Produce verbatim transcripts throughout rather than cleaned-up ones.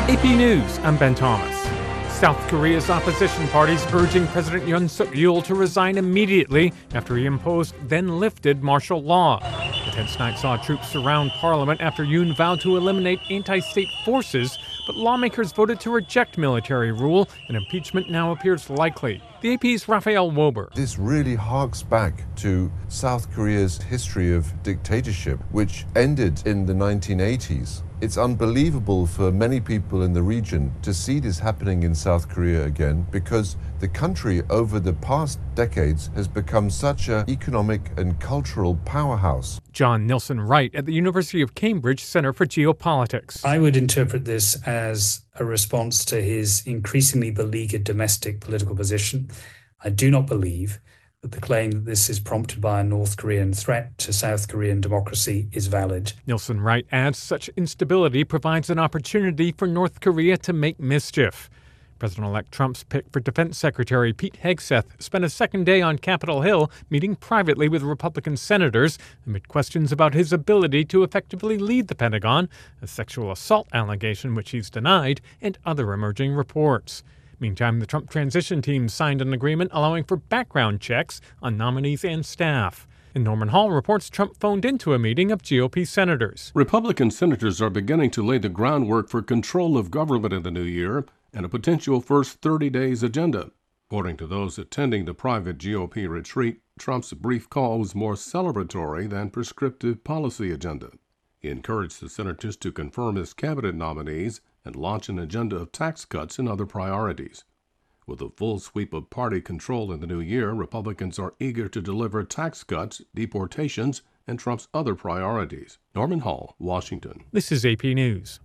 A P News, I'm Ben Thomas. South Korea's opposition parties urging President Yoon Suk-yeol to resign immediately after he imposed then-lifted martial law. The tense night saw troops surround parliament after Yoon vowed to eliminate anti-state forces, but lawmakers voted to reject military rule, and impeachment now appears likely. The A P's Raphael Wober. This really harks back to South Korea's history of dictatorship, which ended in the nineteen eighties. It's unbelievable for many people in the region to see this happening in South Korea again, because the country over the past decades has become such an economic and cultural powerhouse. John Nilsson Wright at the University of Cambridge Center for Geopolitics. I would interpret this as a response to his increasingly beleaguered domestic political position. I do not believe that the claim that this is prompted by a North Korean threat to South Korean democracy is valid. Nilsson Wright adds such instability provides an opportunity for North Korea to make mischief. President-elect Trump's pick for Defense Secretary Pete Hegseth spent a second day on Capitol Hill meeting privately with Republican senators amid questions about his ability to effectively lead the Pentagon, a sexual assault allegation which he's denied, and other emerging reports. Meantime, the Trump transition team signed an agreement allowing for background checks on nominees and staff. And Norman Hall reports Trump phoned into a meeting of G O P senators. Republican senators are beginning to lay the groundwork for control of government in the new year and a potential first thirty days agenda. According to those attending the private G O P retreat, Trump's brief call was more celebratory than prescriptive policy agenda. He encouraged the senators to confirm his cabinet nominees and launch an agenda of tax cuts and other priorities. With a full sweep of party control in the new year, Republicans are eager to deliver tax cuts, deportations, and Trump's other priorities. Norman Hall, Washington. This is A P News.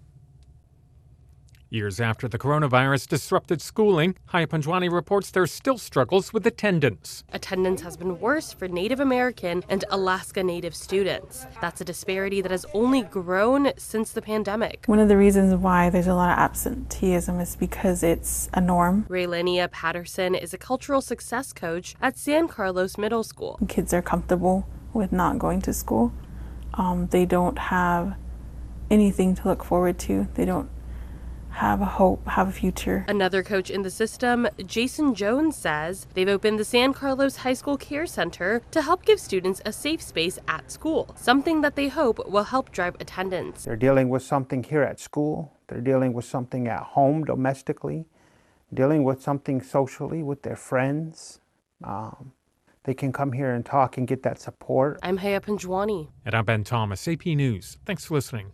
Years after the coronavirus disrupted schooling, Haya Panjwani reports there are still struggles with attendance. Attendance has been worse for Native American and Alaska Native students. That's a disparity that has only grown since the pandemic. One of the reasons why there's a lot of absenteeism is because it's a norm. Raylenia Patterson is a cultural success coach at San Carlos Middle School. Kids are comfortable with not going to school. Um, they don't have anything to look forward to. They don't have a hope, have a future. Another coach in the system, Jason Jones, says they've opened the San Carlos High School Care Center to help give students a safe space at school, something that they hope will help drive attendance. They're dealing with something here at school. They're dealing with something at home domestically, dealing with something socially with their friends. Um, they can come here and talk and get that support. I'm Haya Panjwani. And I'm Ben Thomas, A P News. Thanks for listening.